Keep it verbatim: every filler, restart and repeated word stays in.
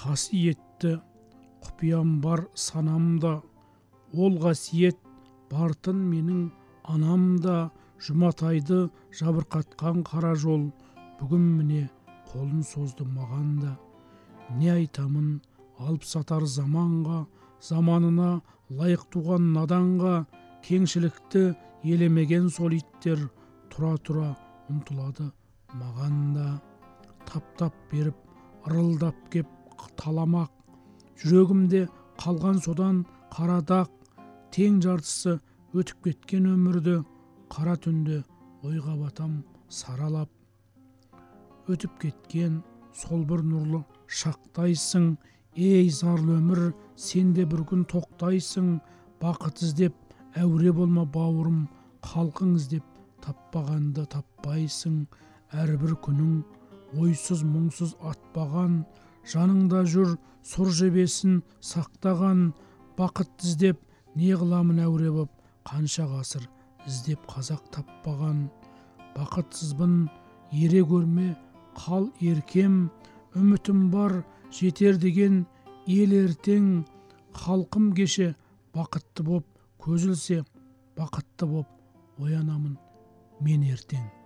қасиетті құпиям бар санамда, ол қасиет бартын менің анамда. Жұматайды жабырқатқан қара жол, бүгін міне қолын созды маған да. Не айтамын алып сатар заманға, заманына лайық туған наданға. Кеңшілікті елемеген сол иттер тұра-тұра ұмтылады маған да. Таптап беріп ырылдап кеп таламақ, жүрегімде қалған содан қарадақ. Тең жартысы өтіп кеткен өмірді, қара түнде ойға батам саралап. Өтіп кеткен сол бір нұрлы шақтайсың, ей зарлы өмір, сенде бір күн тоқтайсың. Бақыт іздеп әуре болма бауырым, халқың іздеп таппағанды таппайсың. Әрбір күнің ойсыз мұңсыз атпаған, жаныңда жүр сұр жебесін сақтаған. Бақыт іздеп не қыламын әуре боп, қанша ғасыр іздеп қазақ таппаған. Бақытсызбын ере көрме қал еркем, үмітім бар жетер деген ел ертең. Халқым кеше бақытты боп көз ілсе, бақытты боп оянамын мен ертең.